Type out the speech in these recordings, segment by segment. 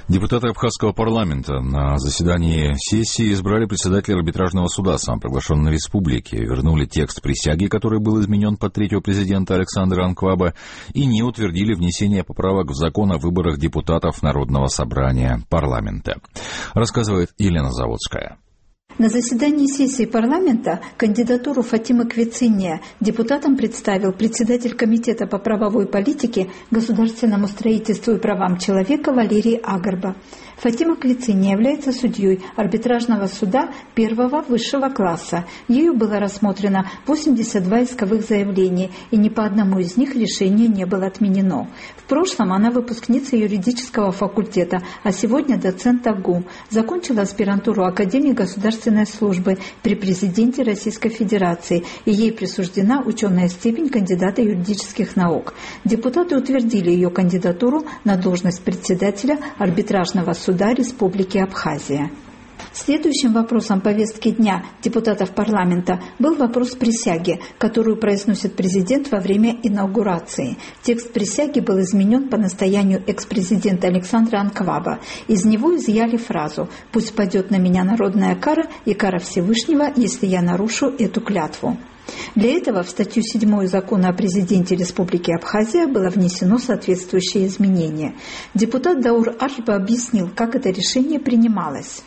Депутаты Абхазского парламента на заседании сессии избрали председателя арбитражного суда самоприглашенной республики, вернули текст присяги, который был изменен под третьего президента Александра Анкваба, и не утвердили внесение поправок в закон о выборах депутатов Народного собрания парламента. Рассказывает Елена Заводская. На заседании сессии парламента кандидатуру Фатимы Квициния депутатам представил председатель Комитета по правовой политике, государственному строительству и правам человека Валерий Агарба. Фатима Квициния является судьей арбитражного суда первого высшего класса. Ею было рассмотрено 82 исковых заявления, и ни по одному из них решение не было отменено. В прошлом она выпускница юридического факультета, а сегодня доцент АГУ. Закончила аспирантуру Академии государственной службы при президенте Российской Федерации, и ей присуждена ученая степень кандидата юридических наук. Депутаты утвердили ее кандидатуру на должность председателя арбитражного суда Республики Абхазия. Следующим вопросом повестки дня депутатов парламента был вопрос присяги, которую произносит президент во время инаугурации. Текст присяги был изменен по настоянию экс-президента Александра Анкваба. Из него изъяли фразу «Пусть падет на меня народная кара и кара Всевышнего, если я нарушу эту клятву». Для этого в статью 7 Закона о президенте Республики Абхазия было внесено соответствующее изменение. Депутат Даур Арба объяснил, как это решение принималось.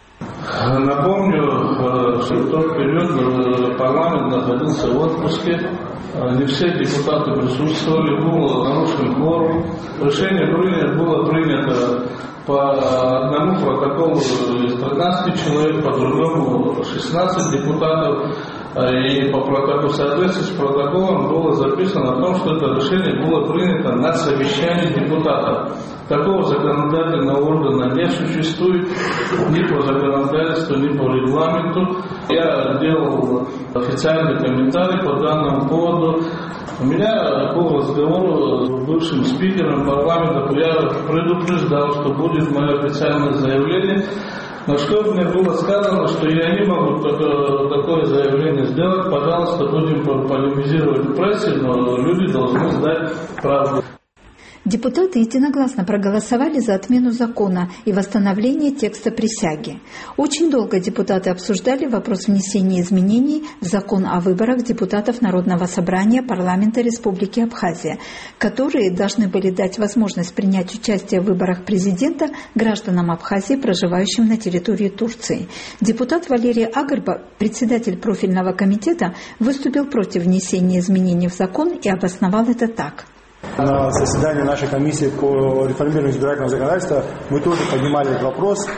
Напомню, что в тот период парламент находился в отпуске, не все депутаты присутствовали, был нарушен кворум. Решение было принято по одному протоколу 13 человек, по другому 16 депутатов. И по протоколу, в соответствии с протоколом было записано о том, что это решение было принято на совещании депутатов. Такого законодательного органа не существует ни по законодательству, ни по регламенту. Я делал официальный комментарий по данному поводу. У меня был разговор с бывшим спикером парламента, я предупреждал, что будет мое официальное заявление. Но что мне было сказано, что я не могу такое заявление сделать, пожалуйста, будем полемизировать в прессе, но люди должны знать правду. Депутаты единогласно проголосовали за отмену закона и восстановление текста присяги. Очень долго депутаты обсуждали вопрос внесения изменений в закон о выборах депутатов Народного собрания парламента Республики Абхазия, которые должны были дать возможность принять участие в выборах президента гражданам Абхазии, проживающим на территории Турции. Депутат Валерий Агарба, председатель профильного комитета, выступил против внесения изменений в закон и обосновал это так. На заседании нашей комиссии по реформированию избирательного законодательства мы тоже поднимали этот вопрос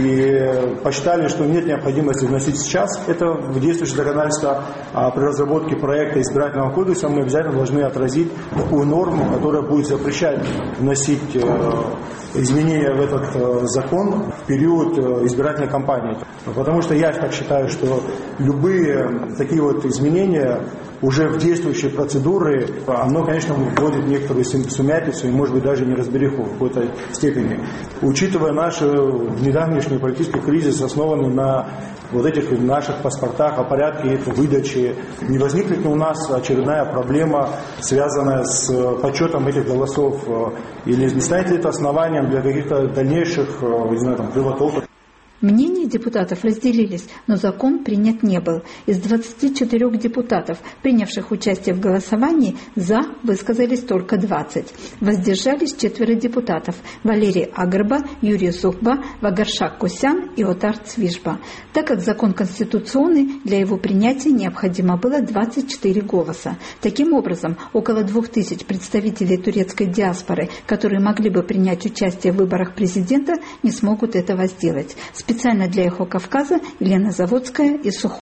и посчитали, что нет необходимости вносить сейчас это в действующее законодательство, а при разработке проекта избирательного кодекса мы обязательно должны отразить такую норму, которая будет запрещать вносить изменения в этот закон в период избирательной кампании. Потому что я так считаю, что любые такие вот изменения уже в действующие процедуры, оно, конечно, вводит некоторую сумятицу и, может быть, даже неразбериху в какой-то степени. Учитывая наш недавнешний политический кризис, основанный на вот этих наших паспортах, о порядке их выдачи, не возникнет ли у нас очередная проблема, связанная с подсчетом этих голосов, или не станет ли это основанием для каких-то дальнейших, не знаю, там, кривотолков? Мнения депутатов разделились, но закон принят не был. Из 24 депутатов, принявших участие в голосовании, «за» высказались только 20. Воздержались 4 депутатов – Валерий Агарба, Юрий Зухба, Вагаршак Косян и Отар Цвижба. Так как закон конституционный, для его принятия необходимо было 24 голоса. Таким образом, около 2000 представителей турецкой диаспоры, которые могли бы принять участие в выборах президента, не смогут этого сделать. Специально для «Эхо Кавказа» Елена Заводская из Сухуми.